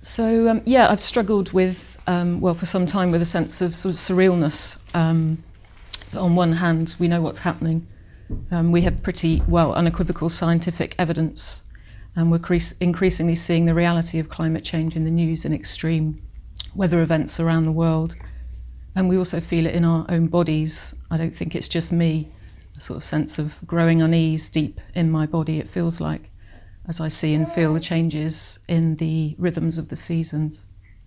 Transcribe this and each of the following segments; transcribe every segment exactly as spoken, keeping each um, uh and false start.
So, um, yeah, I've struggled with, um, well, for some time with a sense of sort of surrealness. Um, on one hand, we know what's happening. Um, we have pretty, well, unequivocal scientific evidence, and we're cre- increasingly seeing the reality of climate change in the news and extreme weather events around the world. And we also feel it in our own bodies. I don't think it's just me, a sort of sense of growing unease deep in my body, it feels like, as I see and feel the changes in the rhythms of the seasons.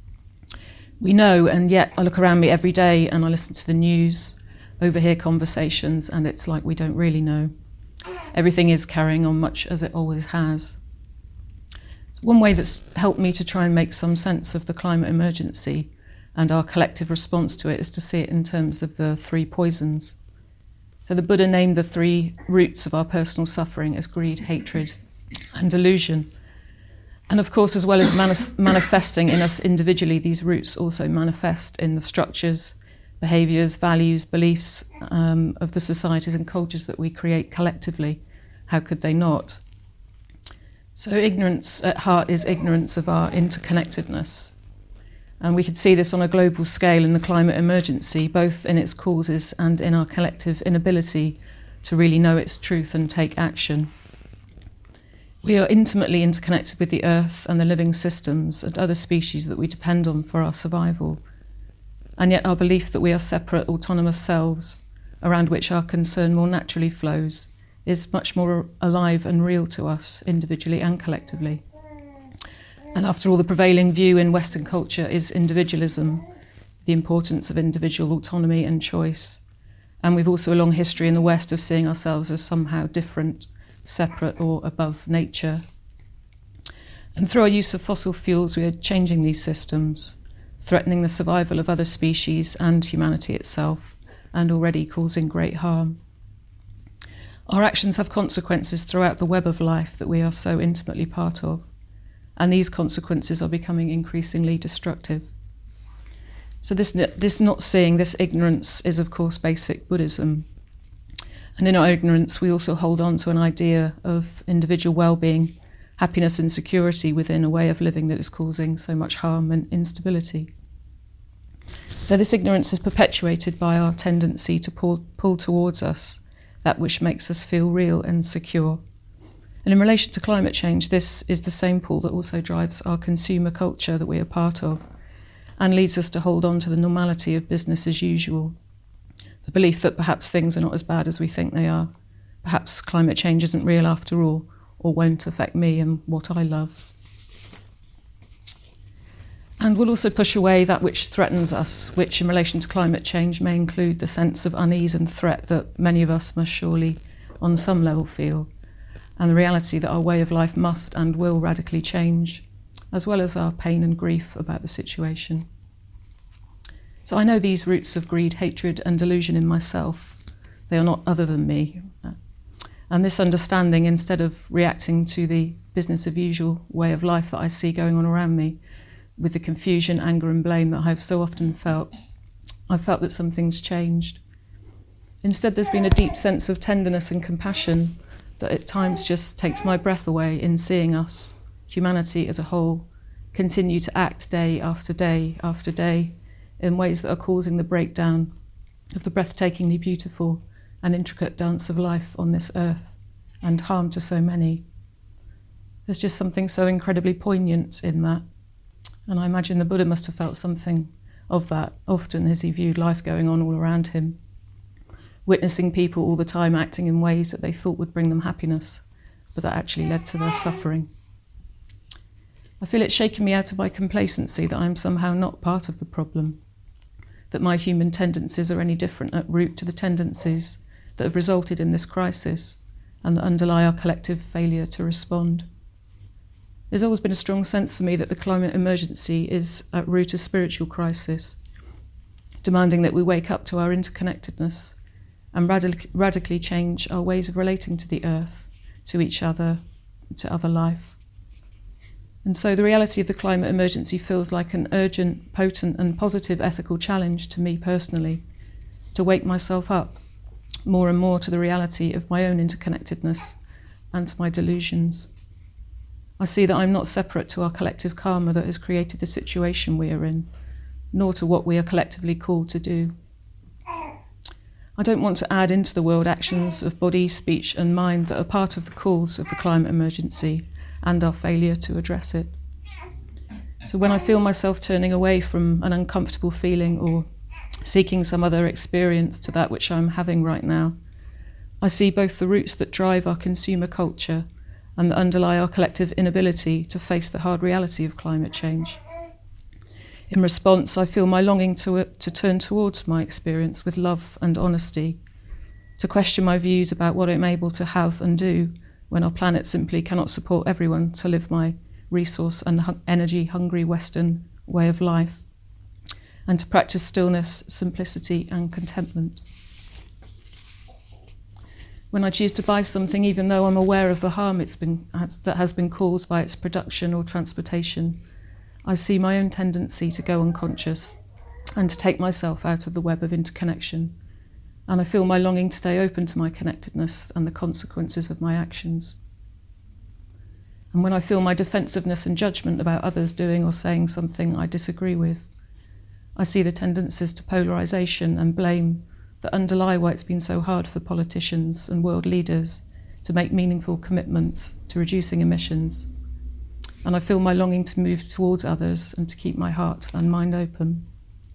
We know, and yet I look around me every day and I listen to the news, overhear conversations, and it's like we don't really know. Everything is carrying on much as it always has. It's one way that's helped me to try and make some sense of the climate emergency and our collective response to it is to see it in terms of the three poisons. So the Buddha named the three roots of our personal suffering as greed, hatred, and delusion. And of course, as well as manis- manifesting in us individually, these roots also manifest in the structures, behaviours, values, beliefs um, of the societies and cultures that we create collectively. How could they not? So ignorance at heart is ignorance of our interconnectedness. And we could see this on a global scale in the climate emergency, both in its causes and in our collective inability to really know its truth and take action. We are intimately interconnected with the earth and the living systems and other species that we depend on for our survival. And yet our belief that we are separate, autonomous selves, around which our concern more naturally flows, is much more alive and real to us, individually and collectively. And after all, the prevailing view in Western culture is individualism, the importance of individual autonomy and choice. And we've also a long history in the West of seeing ourselves as somehow different, separate or above nature. And through our use of fossil fuels, we are changing these systems, threatening the survival of other species and humanity itself, and already causing great harm. Our actions have consequences throughout the web of life that we are so intimately part of, and these consequences are becoming increasingly destructive. So this, this not seeing, this ignorance is of course basic Buddhism. And in our ignorance, we also hold on to an idea of individual well-being, happiness and security within a way of living that is causing so much harm and instability. So this ignorance is perpetuated by our tendency to pull, pull towards us that which makes us feel real and secure. And in relation to climate change, this is the same pull that also drives our consumer culture that we are part of and leads us to hold on to the normality of business as usual. The belief that perhaps things are not as bad as we think they are. Perhaps climate change isn't real after all, or won't affect me and what I love. And we'll also push away that which threatens us, which in relation to climate change may include the sense of unease and threat that many of us must surely on some level feel, and the reality that our way of life must and will radically change, as well as our pain and grief about the situation. So I know these roots of greed, hatred and delusion in myself. They are not other than me. And this understanding, instead of reacting to the business of usual way of life that I see going on around me, with the confusion, anger and blame that I've so often felt, I felt that something's changed. Instead, there's been a deep sense of tenderness and compassion that at times just takes my breath away in seeing us, humanity as a whole, continue to act day after day after day in ways that are causing the breakdown of the breathtakingly beautiful and intricate dance of life on this earth and harm to so many. There's just something so incredibly poignant in that. And I imagine the Buddha must have felt something of that often as he viewed life going on all around him, witnessing people all the time acting in ways that they thought would bring them happiness, but that actually led to their suffering. I feel it's shaken me out of my complacency that I'm somehow not part of the problem, that my human tendencies are any different at root to the tendencies that have resulted in this crisis and that underlie our collective failure to respond. There's always been a strong sense to me that the climate emergency is at root a spiritual crisis, demanding that we wake up to our interconnectedness and radic- radically change our ways of relating to the earth, to each other, to other life. And so the reality of the climate emergency feels like an urgent, potent and positive ethical challenge to me personally, to wake myself up more and more to the reality of my own interconnectedness and to my delusions. I see that I'm not separate to our collective karma that has created the situation we are in, nor to what we are collectively called to do. I don't want to add into the world actions of body, speech and mind that are part of the cause of the climate emergency and our failure to address it. So when I feel myself turning away from an uncomfortable feeling or seeking some other experience to that which I'm having right now, I see both the roots that drive our consumer culture and that underlie our collective inability to face the hard reality of climate change. In response, I feel my longing to, to turn towards my experience with love and honesty, to question my views about what I'm able to have and do when our planet simply cannot support everyone to live my resource and hu- energy-hungry Western way of life, and to practice stillness, simplicity and contentment. When I choose to buy something, even though I'm aware of the harm it's been, has, that has been caused by its production or transportation, I see my own tendency to go unconscious and to take myself out of the web of interconnection, and I feel my longing to stay open to my connectedness and the consequences of my actions. And when I feel my defensiveness and judgment about others doing or saying something I disagree with, I see the tendencies to polarisation and blame that underlie why it's been so hard for politicians and world leaders to make meaningful commitments to reducing emissions. And I feel my longing to move towards others and to keep my heart and mind open.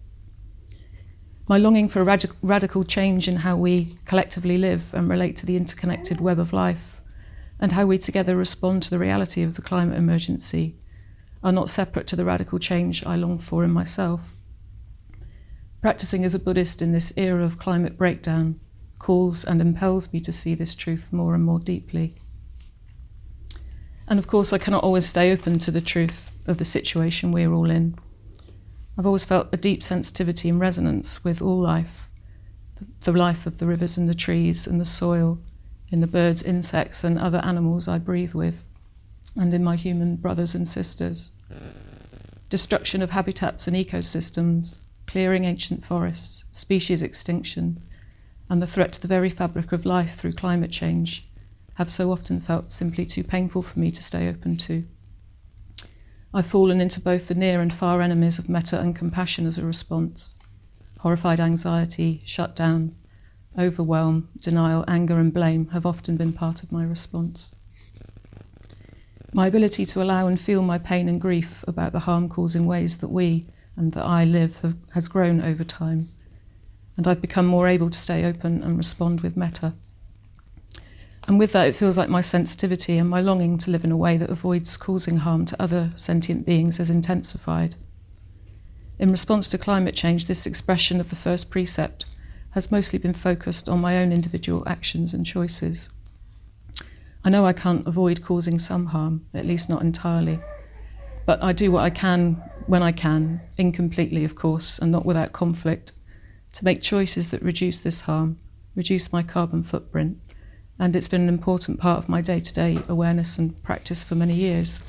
My longing for a radic- radical change in how we collectively live and relate to the interconnected web of life, and how we together respond to the reality of the climate emergency, are not separate to the radical change I long for in myself. Practicing as a Buddhist in this era of climate breakdown calls and impels me to see this truth more and more deeply. And of course, I cannot always stay open to the truth of the situation we're all in. I've always felt a deep sensitivity and resonance with all life, the life of the rivers and the trees and the soil, in the birds, insects and other animals I breathe with, and in my human brothers and sisters. Destruction of habitats and ecosystems, clearing ancient forests, species extinction, and the threat to the very fabric of life through climate change have so often felt simply too painful for me to stay open to. I've fallen into both the near and far enemies of metta and compassion as a response. Horrified anxiety, shutdown, overwhelm, denial, anger and blame have often been part of my response. My ability to allow and feel my pain and grief about the harm-causing ways that we and that I live have, has grown over time, and I've become more able to stay open and respond with metta. And with that, it feels like my sensitivity and my longing to live in a way that avoids causing harm to other sentient beings has intensified. In response to climate change, this expression of the first precept has mostly been focused on my own individual actions and choices. I know I can't avoid causing some harm, at least not entirely, but I do what I can when I can, incompletely of course, and not without conflict, to make choices that reduce this harm, reduce my carbon footprint, and it's been an important part of my day-to-day awareness and practice for many years.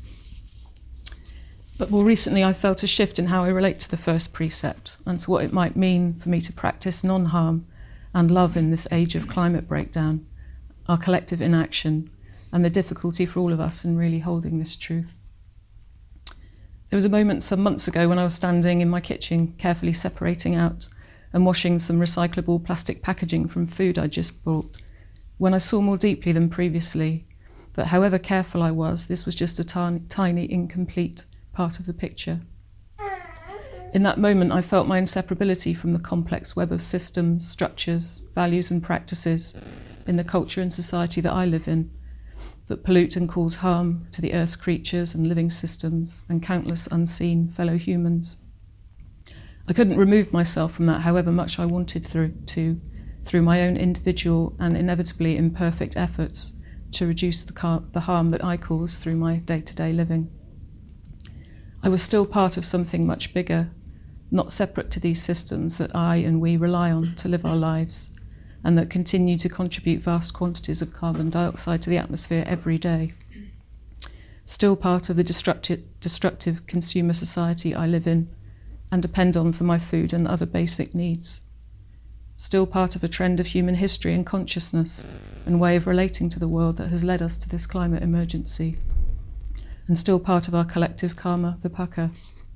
But more recently, I felt a shift in how I relate to the first precept and to what it might mean for me to practice non-harm and love in this age of climate breakdown, our collective inaction, and the difficulty for all of us in really holding this truth. There was a moment some months ago when I was standing in my kitchen, carefully separating out and washing some recyclable plastic packaging from food I'd just bought, when I saw more deeply than previously that however careful I was, this was just a tiny, tiny, incomplete part of the picture. In that moment, I felt my inseparability from the complex web of systems, structures, values and practices in the culture and society that I live in, that pollute and cause harm to the Earth's creatures and living systems and countless unseen fellow humans. I couldn't remove myself from that, however much I wanted through, to, through my own individual and inevitably imperfect efforts to reduce the, car- the harm that I cause through my day-to-day living. I was still part of something much bigger, not separate to these systems that I and we rely on to live our lives, and that continue to contribute vast quantities of carbon dioxide to the atmosphere every day. Still part of the destructive, destructive consumer society I live in and depend on for my food and other basic needs. Still part of a trend of human history and consciousness and way of relating to the world that has led us to this climate emergency. and still part of our collective karma vipaka.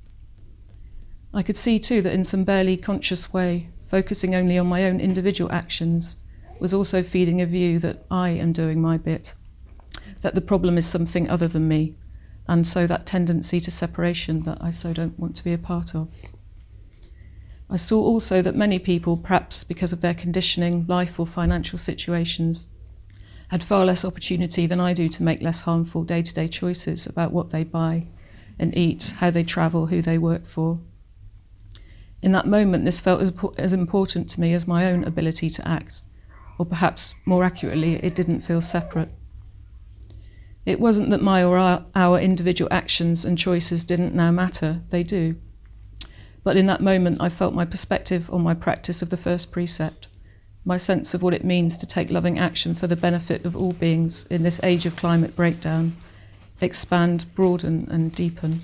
I could see too that in some barely conscious way, focusing only on my own individual actions was also feeding a view that I am doing my bit, that the problem is something other than me, and so that tendency to separation that I so don't want to be a part of. I saw also that many people, perhaps because of their conditioning, life or financial situations, had far less opportunity than I do to make less harmful day-to-day choices about what they buy and eat, how they travel, who they work for. In that moment, this felt as, as important to me as my own ability to act, or perhaps more accurately, it didn't feel separate. It wasn't that my or our, our individual actions and choices didn't now matter, they do. But in that moment, I felt my perspective on my practice of the first precept, my sense of what it means to take loving action for the benefit of all beings in this age of climate breakdown, expand, broaden, and deepen.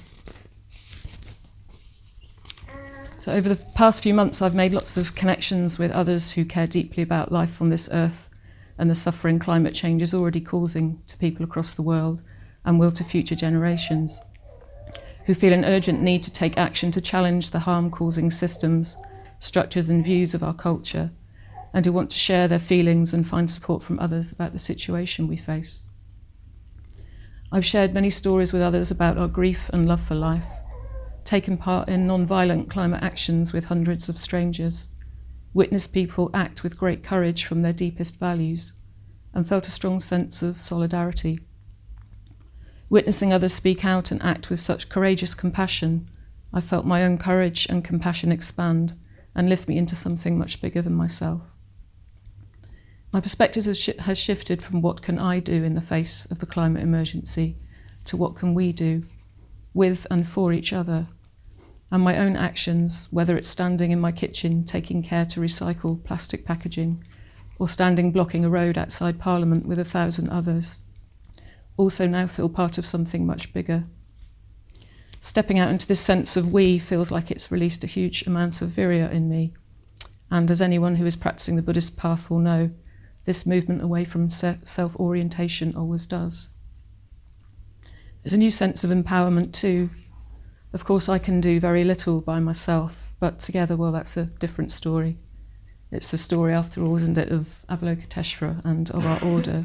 So over the past few months, I've made lots of connections with others who care deeply about life on this earth and the suffering climate change is already causing to people across the world and will to future generations, who feel an urgent need to take action to challenge the harm-causing systems, structures and views of our culture, and who want to share their feelings and find support from others about the situation we face. I've shared many stories with others about our grief and love for life, taken part in non-violent climate actions with hundreds of strangers, witnessed people act with great courage from their deepest values, and felt a strong sense of solidarity. Witnessing others speak out and act with such courageous compassion, I felt my own courage and compassion expand and lift me into something much bigger than myself. My perspective has, sh- has shifted from what can I do in the face of the climate emergency to what can we do with and for each other, and my own actions, whether it's standing in my kitchen taking care to recycle plastic packaging or standing blocking a road outside Parliament with a thousand others, also now feel part of something much bigger. Stepping out into this sense of we feels like it's released a huge amount of virya in me, and as anyone who is practicing the Buddhist path will know, this movement away from se- self-orientation always does. There's a new sense of empowerment too. Of course, I can do very little by myself, but together, well, that's a different story. It's the story, after all, isn't it, of Avalokiteshvara and of our order.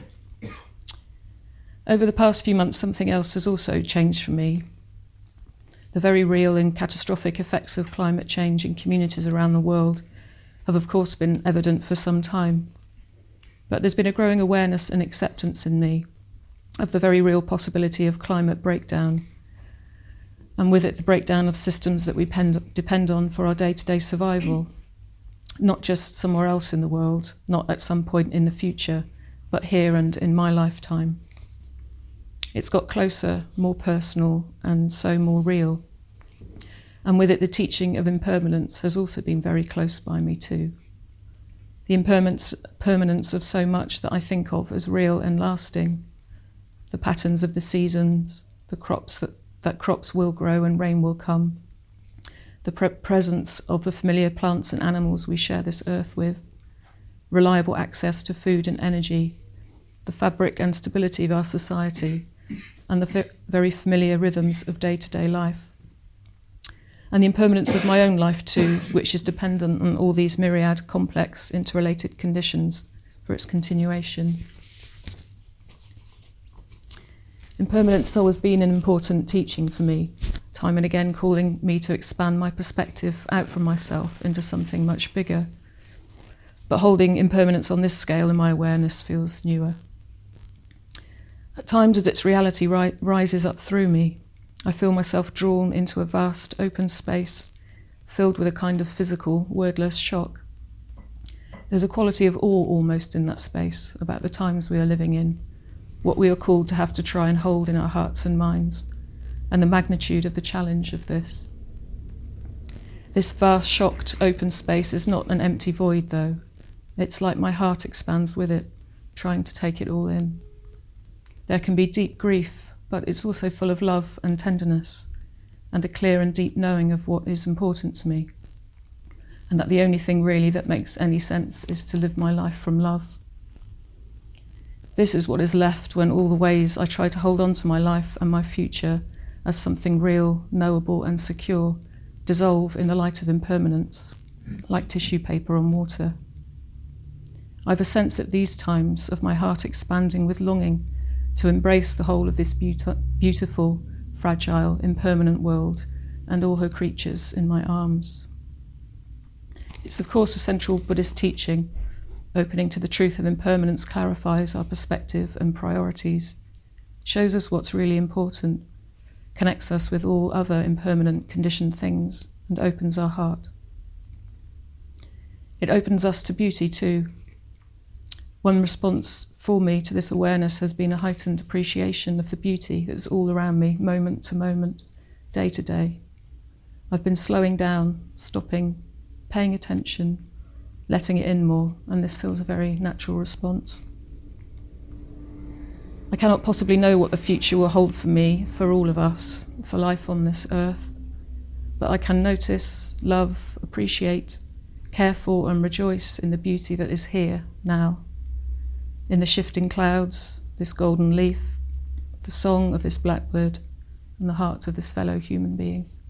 Over the past few months, something else has also changed for me. The very real and catastrophic effects of climate change in communities around the world have, of course, been evident for some time. But there's been a growing awareness and acceptance in me of the very real possibility of climate breakdown, and with it the breakdown of systems that we pend- depend on for our day-to-day survival, not just somewhere else in the world, not at some point in the future, but here and in my lifetime. It's got closer, more personal, and so more real. And with it the teaching of impermanence has also been very close by me too. The impermanence permanence of so much that I think of as real and lasting, the patterns of the seasons, the crops that that crops will grow and rain will come, the pre- presence of the familiar plants and animals we share this earth with, reliable access to food and energy, the fabric and stability of our society, and the f- very familiar rhythms of day-to-day life. And the impermanence of my own life too, which is dependent on all these myriad complex interrelated conditions for its continuation. Impermanence has always been an important teaching for me, time and again calling me to expand my perspective out from myself into something much bigger. But holding impermanence on this scale in my awareness feels newer. At times as its reality ri- rises up through me, I feel myself drawn into a vast open space filled with a kind of physical, wordless shock. There's a quality of awe almost in that space about the times we are living in, what we are called to have to try and hold in our hearts and minds, and the magnitude of the challenge of this. This vast, shocked, open space is not an empty void, though. It's like my heart expands with it, trying to take it all in. There can be deep grief, but it's also full of love and tenderness, and a clear and deep knowing of what is important to me, and that the only thing really that makes any sense is to live my life from love. This is what is left when all the ways I try to hold on to my life and my future as something real, knowable and secure dissolve in the light of impermanence, like tissue paper on water. I've a sense at these times of my heart expanding with longing to embrace the whole of this beauti- beautiful, fragile, impermanent world and all her creatures in my arms. It's of course a central Buddhist teaching. Opening to the truth of impermanence clarifies our perspective and priorities, shows us what's really important, connects us with all other impermanent conditioned things, and opens our heart. It opens us to beauty too. One response for me to this awareness has been a heightened appreciation of the beauty that's all around me, moment to moment, day to day. I've been slowing down, stopping, paying attention, letting it in more, and this feels a very natural response. I cannot possibly know what the future will hold for me, for all of us, for life on this earth, but I can notice, love, appreciate, care for and rejoice in the beauty that is here, now, in the shifting clouds, this golden leaf, the song of this blackbird, and the heart of this fellow human being.